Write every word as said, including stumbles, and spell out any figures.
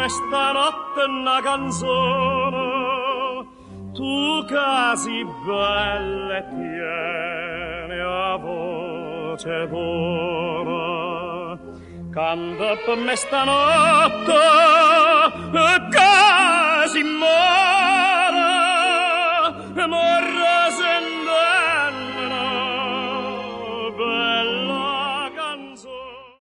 me stanotte una canzone, tu casi belle tieni a voce d'oro, canta per me stanotte casi mo